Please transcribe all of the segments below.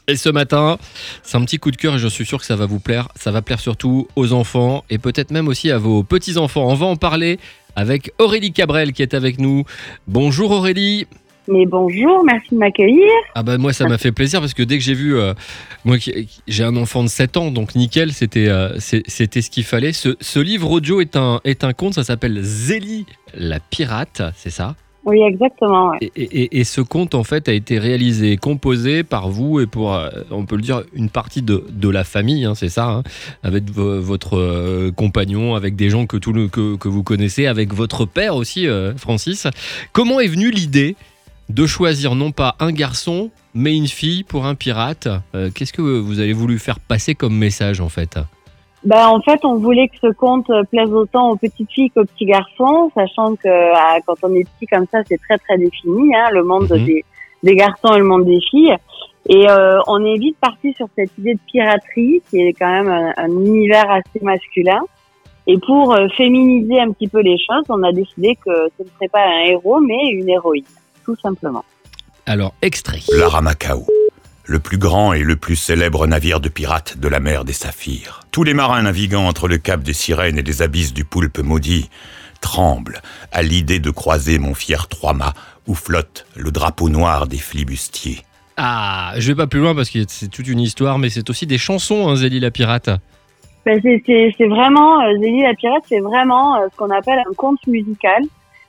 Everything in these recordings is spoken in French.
Et ce matin, c'est un petit coup de cœur et je suis sûr que ça va vous plaire. Ça va plaire surtout aux enfants et peut-être même aussi à vos petits-enfants. On va en parler avec Aurélie Cabrel qui est avec nous. Bonjour Aurélie. Mais bonjour, merci de m'accueillir. Ah bah moi ça m'a fait plaisir parce que dès que j'ai vu, j'ai un enfant de 7 ans donc nickel, c'était ce qu'il fallait. Ce livre audio est un conte, ça s'appelle Zélie la pirate, c'est ça ? Oui, exactement. Ouais. Et ce conte en fait a été réalisé, composé par vous et pour, on peut le dire, une partie de la famille, hein, c'est ça, hein, avec votre compagnon, avec des gens que vous connaissez, avec votre père aussi, Francis. Comment est venue l'idée de choisir non pas un garçon, mais une fille pour un pirate? Qu'est-ce que vous avez voulu faire passer comme message en fait? En fait, on voulait que ce conte plaise autant aux petites filles qu'aux petits garçons, sachant que quand on est petit comme ça, c'est très très défini, hein, le monde des garçons et le monde des filles. Et on est vite parti sur cette idée de piraterie, qui est quand même un univers assez masculin. Et pour féminiser un petit peu les choses, on a décidé que ce ne serait pas un héros, mais une héroïne, tout simplement. Alors, extrait. L'Aramacao, le plus grand et le plus célèbre navire de pirates de la mer des Saphirs. Tous les marins naviguant entre le cap des Sirènes et les abysses du Poulpe maudit tremblent à l'idée de croiser mon fier trois-mâts où flotte le drapeau noir des flibustiers. Ah, je vais pas plus loin parce que c'est toute une histoire, mais c'est aussi des chansons, hein, Zélie la pirate. C'est vraiment, Zélie la pirate, c'est vraiment ce qu'on appelle un conte musical.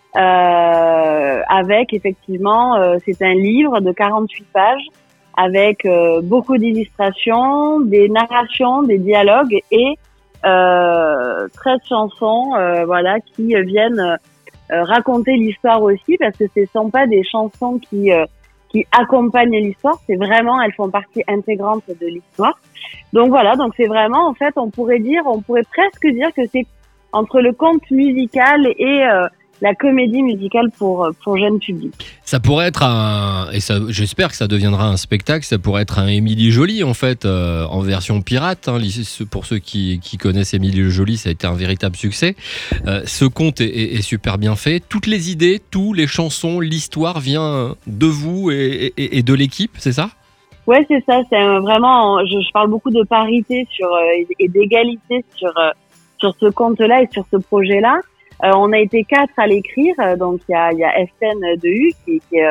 Avec effectivement, c'est un livre de 48 pages avec beaucoup d'illustrations, des narrations, des dialogues et 13 chansons voilà, qui viennent raconter l'histoire aussi, parce que ce ne sont pas des chansons qui accompagnent l'histoire, c'est vraiment, elles font partie intégrante de l'histoire. Donc voilà, donc c'est vraiment, en fait, on pourrait presque dire que c'est entre le conte musical et la comédie musicale pour jeunes publics. Ça pourrait être j'espère que ça deviendra un spectacle, ça pourrait être un Émilie Joly en fait, en version pirate, hein. Pour ceux qui connaissent Émilie Joly, ça a été un véritable succès. Ce conte est super bien fait, toutes les idées, les chansons, l'histoire vient de vous et de l'équipe, c'est ça ? Ouais, c'est ça, vraiment, je parle beaucoup de parité et d'égalité sur ce conte-là et sur ce projet-là. On a été 4 à l'écrire, donc il y a Estène Dehu qui est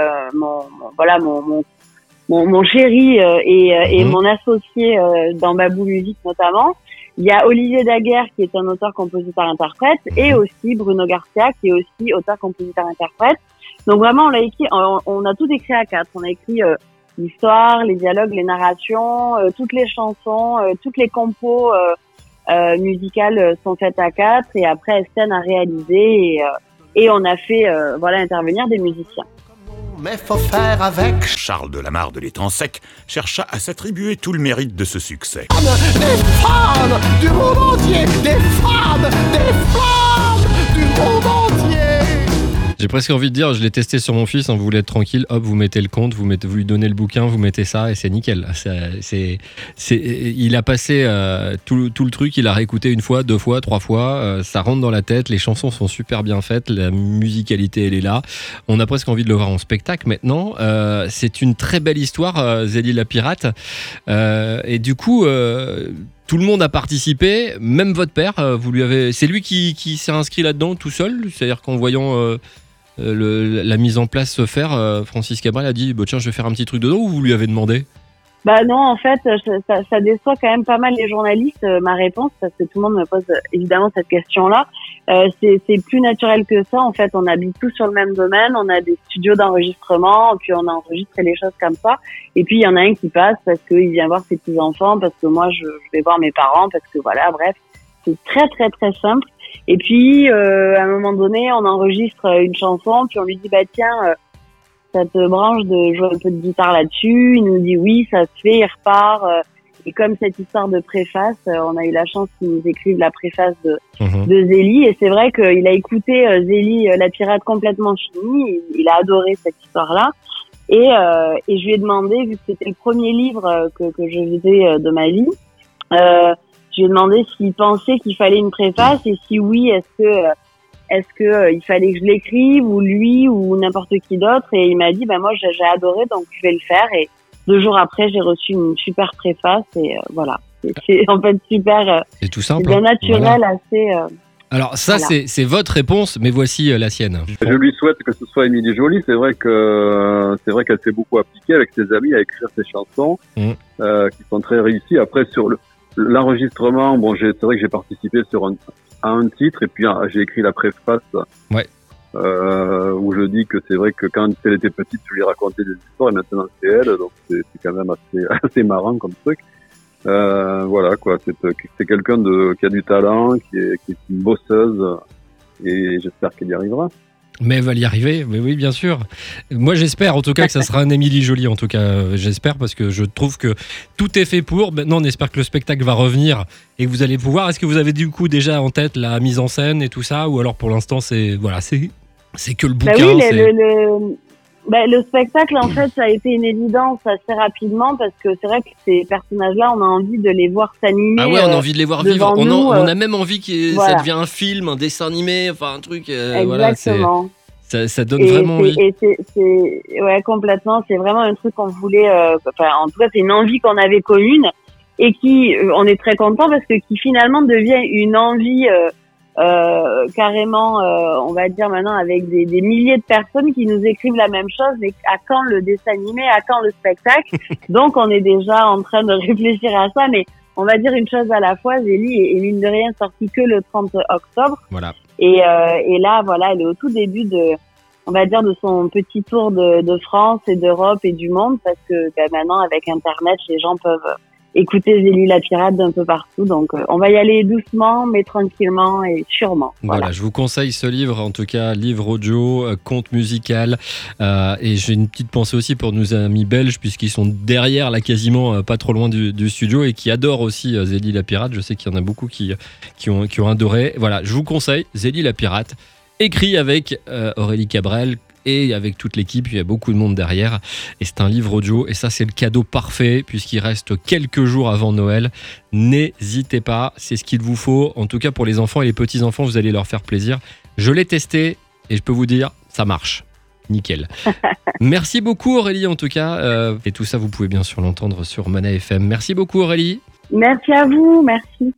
mon chéri et mon associé dans Babou Musique notamment. Il y a Olivier Daguerre qui est un auteur-compositeur-interprète et aussi Bruno Garcia qui est aussi auteur-compositeur-interprète. Donc vraiment on a tout écrit à 4. On a écrit l'histoire, les dialogues, les narrations, toutes les chansons, toutes les compos musicales sont faites à 4 et après Estène a réalisé et on a fait intervenir des musiciens. Mais faut faire avec. Charles de Lamarre de l'Étang sec chercha à s'attribuer tout le mérite de ce succès. Des femmes du monde entier, des femmes du monde entier. J'ai presque envie de dire, je l'ai testé sur mon fils, hein, vous voulez être tranquille, hop, vous mettez le compte, vous lui donnez le bouquin, vous mettez ça et c'est nickel. Il a passé tout le truc, il a réécouté 1 fois, 2 fois, 3 fois, ça rentre dans la tête, les chansons sont super bien faites, la musicalité elle est là. On a presque envie de le voir en spectacle maintenant. C'est une très belle histoire, Zélie la pirate. Et du coup... tout le monde a participé, même votre père. C'est lui qui s'est inscrit là-dedans tout seul. C'est-à-dire qu'en voyant la mise en place se faire, Francis Cabrel a dit tiens, je vais faire un petit truc dedans, ou vous lui avez demandé ? Non, en fait, ça déçoit quand même pas mal les journalistes, ma réponse, parce que tout le monde me pose évidemment cette question-là. C'est plus naturel que ça. En fait, on habite tous sur le même domaine, on a des studios d'enregistrement, puis on a enregistré les choses comme ça. Et puis, il y en a un qui passe parce qu'il vient voir ses petits-enfants, parce que moi, je vais voir mes parents, parce que voilà, bref. C'est très, très, très simple. Et puis, à un moment donné, on enregistre une chanson, puis on lui dit, tiens, ça te branche de jouer un peu de guitare là-dessus? Il nous dit oui, ça se fait, il repart. Et comme cette histoire de préface, on a eu la chance qu'ils nous écrivent la préface de Zélie. Et c'est vrai qu'il a écouté Zélie la pirate complètement finie. Il a adoré cette histoire-là. Et je lui ai demandé, vu que c'était le premier livre que je faisais de ma vie, je lui ai demandé s'il pensait qu'il fallait une préface et si oui, est-ce que il fallait que je l'écrive ou lui ou n'importe qui d'autre. Et il m'a dit moi j'ai adoré, donc je vais le faire. 2 jours après, j'ai reçu une super préface et voilà. C'est en fait super. C'est tout simple. C'est bien naturel, Voilà. assez. Alors ça, Voilà. c'est votre réponse, mais voici la sienne. Je lui souhaite que ce soit Émilie Joly. C'est vrai qu'elle s'est beaucoup appliquée avec ses amis à écrire ses chansons qui sont très réussies. Après, sur l'enregistrement, bon, c'est vrai que j'ai participé à un titre et puis j'ai écrit la préface. Ouais. Où je dis que c'est vrai que quand elle était petite, je lui racontais des histoires et maintenant c'est elle, donc c'est quand même assez marrant comme truc. Voilà quoi, c'est quelqu'un qui a du talent, qui est une bosseuse et j'espère qu'elle y arrivera. Mais elle va y arriver, mais oui, bien sûr. Moi, j'espère en tout cas que ça sera un Émilie Joly, en tout cas, j'espère, parce que je trouve que tout est fait pour. Maintenant, on espère que le spectacle va revenir et que vous allez pouvoir. Est-ce que vous avez du coup déjà en tête la mise en scène et tout ça, ou alors pour l'instant, c'est que le bouquin. Le spectacle, en fait, ça a été une évidence assez rapidement parce que c'est vrai que ces personnages-là, on a envie de les voir s'animer. Ah ouais, on a envie de les voir vivre. On a même envie que voilà. ça devienne un film, un dessin animé, enfin un truc. Exactement. Voilà, ça donne vraiment envie. Ouais, complètement. C'est vraiment un truc qu'on voulait. En tout cas, c'est une envie qu'on avait commune et qui, on est très content parce que qui finalement devient une envie. Carrément, on va dire maintenant avec des milliers de personnes qui nous écrivent la même chose, mais à quand le dessin animé, à quand le spectacle? Donc on est déjà en train de réfléchir à ça, mais on va dire une chose à la fois. Zélie est mine de rien sortie que le 30 octobre. Voilà. Et là, voilà, elle est au tout début on va dire de son petit tour de France et d'Europe et du monde, parce que maintenant avec Internet, les gens peuvent écouter Zélie la Pirate d'un peu partout. Donc, on va y aller doucement, mais tranquillement et sûrement. Voilà, je vous conseille ce livre, en tout cas, livre audio, conte musical. Et j'ai une petite pensée aussi pour nos amis belges, puisqu'ils sont derrière, là, quasiment pas trop loin du studio, et qui adorent aussi Zélie la Pirate. Je sais qu'il y en a beaucoup qui ont adoré. Voilà, je vous conseille Zélie la Pirate, écrit avec Aurélie Cabrel, et avec toute l'équipe, il y a beaucoup de monde derrière et c'est un livre audio et ça c'est le cadeau parfait puisqu'il reste quelques jours avant Noël. N'hésitez pas, c'est ce qu'il vous faut, en tout cas pour les enfants et les petits-enfants, vous allez leur faire plaisir. Je l'ai testé et je peux vous dire, ça marche. Nickel. Merci beaucoup Aurélie en tout cas et tout ça vous pouvez bien sûr l'entendre sur Mana FM. Merci beaucoup Aurélie. Merci à vous, merci.